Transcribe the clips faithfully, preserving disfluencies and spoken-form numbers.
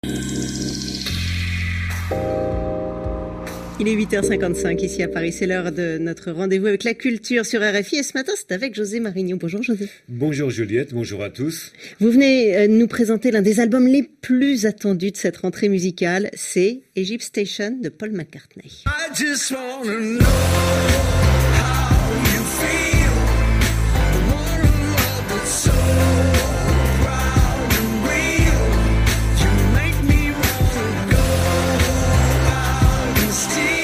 Il est huit heures cinquante-cinq ici à Paris, c'est l'heure de notre rendez-vous avec la culture sur R F I et ce matin c'est avec José Marigno. Bonjour José. Bonjour Juliette, bonjour à tous. Vous venez nous présenter l'un des albums les plus attendus de cette rentrée musicale, c'est Egypt Station de Paul McCartney. I just wanna know how you feel. I wanna love that's so proud and real. You make me wanna go out and steal.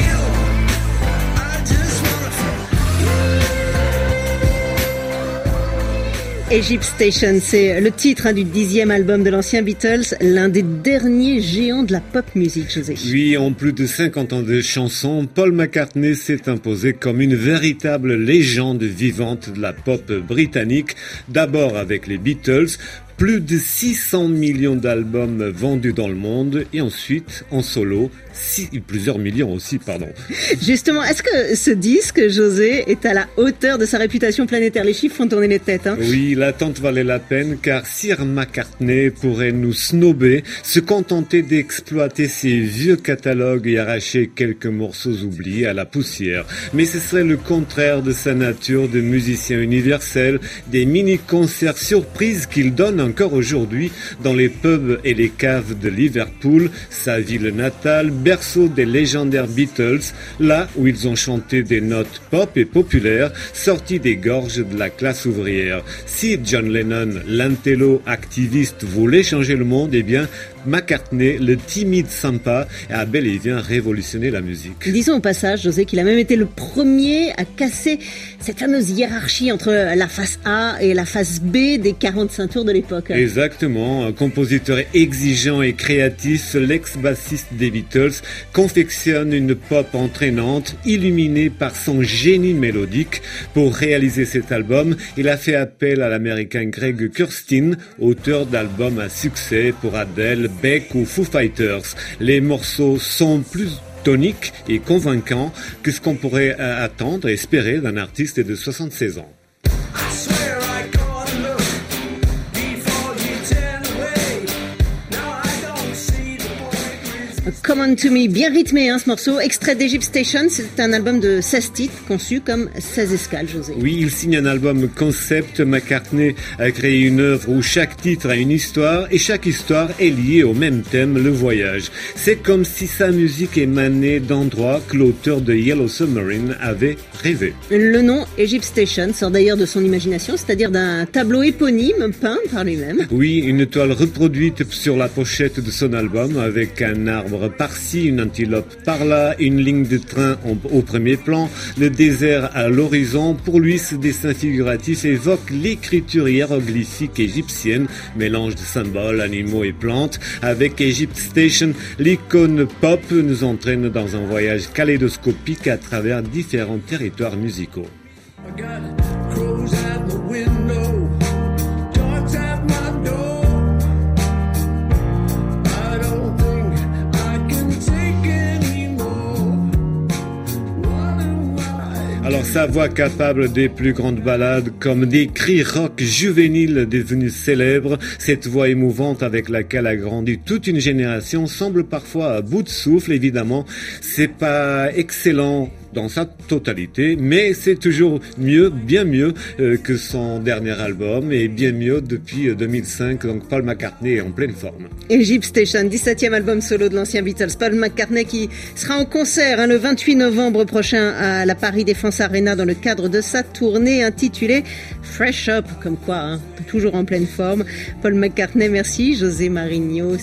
Egypt Station, c'est le titre hein, du dixième album de l'ancien Beatles, l'un des derniers géants de la pop music, José. Oui, en plus de cinquante ans de chansons, Paul McCartney s'est imposé comme une véritable légende vivante de la pop britannique, d'abord avec les Beatles, plus de six cents millions d'albums vendus dans le monde et ensuite en solo, six, plusieurs millions aussi, pardon. Justement, est-ce que ce disque, José, est à la hauteur de sa réputation planétaire? Les chiffres font tourner les têtes. Hein. Oui, l'attente valait la peine car Sir McCartney pourrait nous snober, se contenter d'exploiter ses vieux catalogues et arracher quelques morceaux oubliés à la poussière. Mais ce serait le contraire de sa nature de musicien universel, des mini-concerts surprises qu'il donne encore aujourd'hui dans les pubs et les caves de Liverpool, sa ville natale, berceau des légendaires Beatles, là où ils ont chanté des notes pop et populaires sorties des gorges de la classe ouvrière. Si John Lennon, l'intello activiste, voulait changer le monde, eh bien McCartney, le timide sympa, a bel et bien révolutionné la musique. Disons au passage, José, qu'il a même été le premier à casser cette fameuse hiérarchie entre la face A et la face B des quarante-cinq tours de l'époque. Exactement, un compositeur exigeant et créatif, l'ex-bassiste des Beatles confectionne une pop entraînante, illuminée par son génie mélodique. Pour réaliser cet album, il a fait appel à l'américain Greg Kurstin, auteur d'albums à succès pour Adele, Beck ou Foo Fighters. Les morceaux sont plus toniques et convaincants que ce qu'on pourrait attendre et espérer d'un artiste de soixante-seize ans. Come On To Me, bien rythmé hein, ce morceau, extrait d'Egypt Station, c'est un album de seize titres conçu comme seize escales, José. Oui, il signe un album concept. McCartney a créé une œuvre où chaque titre a une histoire et chaque histoire est liée au même thème, le voyage. C'est comme si sa musique émanait d'endroits que l'auteur de Yellow Submarine avait rêvé. Le nom Egypt Station sort d'ailleurs de son imagination, c'est-à-dire d'un tableau éponyme peint par lui-même. Oui, une toile reproduite sur la pochette de son album avec un arbre par-ci, une antilope par-là, une ligne de train au premier plan, le désert à l'horizon. Pour lui, ce dessin figuratif évoque l'écriture hiéroglyphique égyptienne, mélange de symboles, animaux et plantes. Avec Egypt Station, l'icône pop nous entraîne dans un voyage kaléidoscopique à travers différents territoires musicaux. Alors sa voix capable des plus grandes ballades comme des cris rock juvéniles devenus célèbres, cette voix émouvante avec laquelle a grandi toute une génération semble parfois à bout de souffle. Évidemment, c'est pas excellent dans sa totalité, mais c'est toujours mieux, bien mieux euh, que son dernier album et bien mieux depuis deux mille cinq, donc Paul McCartney est en pleine forme. Egypt Station, dix-septième album solo de l'ancien Beatles, Paul McCartney qui sera en concert hein, le vingt-huit novembre prochain à la Paris Défense Arena dans le cadre de sa tournée intitulée Fresh Up, comme quoi, hein, toujours en pleine forme. Paul McCartney, merci. José Marigno.